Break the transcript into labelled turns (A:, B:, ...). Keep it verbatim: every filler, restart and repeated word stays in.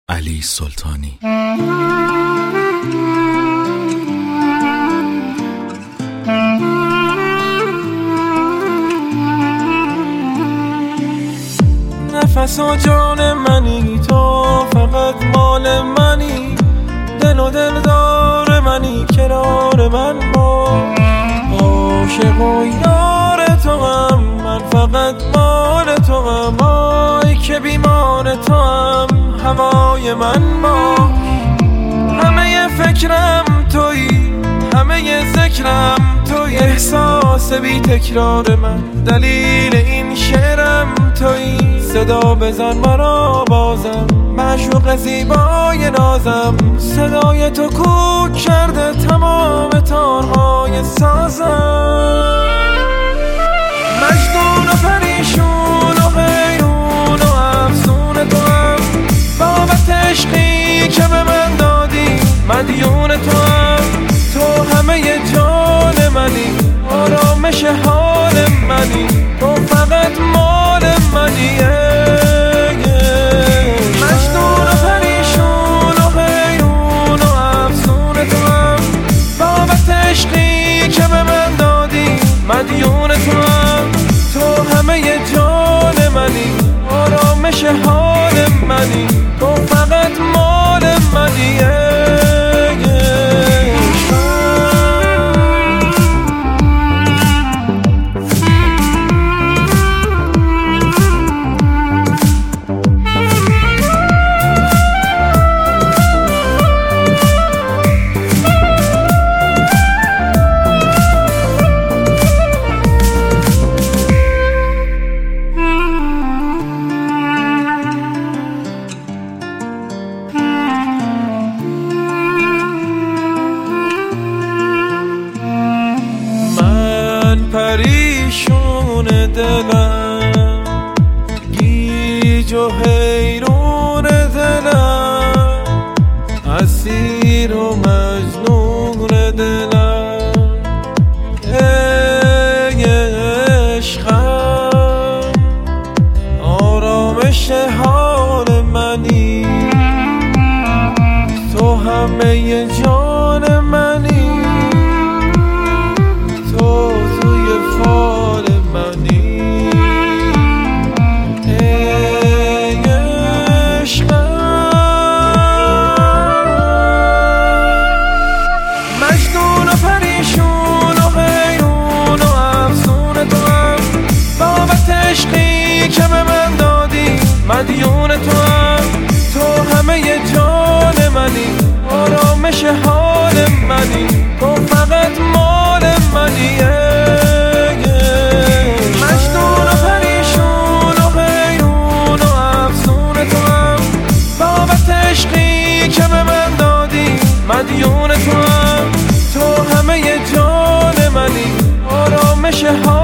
A: علی سلطانی.
B: نفس و جان منی، تو فقط مال منی، دل و دلدار منی، کنار من با عاشق و یار تو هم، من فقط مال تو هم، آی که بیمان تو هم، هوای من با همه فکرم تویی، همه ذکرم تویی، احساس بی تکرار من، دلیل این شعرم تویی، صدا بزن مرا بازم، معشوق زیبای نازم، صدای تو کوک کرده تمام تارهای سازم، مجنون و پریشون و حیرون و افسون تو هم، بابت عشقی که به من دادی مدیون تو هم، تو همه جان منی، آرامش حال منی، تو فقط مال منی، مجنون و پریشون و حیرون و افسون تو هم، بابت عشقی که به من دادی مدیون تو هم، تو همه جان منی، آرامش حال منی، تو فقط مال منی. پریشون دلم، گیج و حیرون دلم، اسیر و مجنون دلم، ای عشقم آرامش حال منی، تو همه جان منی، تو توی فال منی، ای عشقم مجنون و پریشون و حیرون و افسون تو هم، بابت عشقی که به من دادی مدیون تو هم، تو همه جان منی، آرامش حال منی، تو فقط مال منی، مجنون و پریشون و حیرون و افسون تو هم، بابت عشقی که به من دادی مدیون تو هم، تو همه جان منی، آرامش حال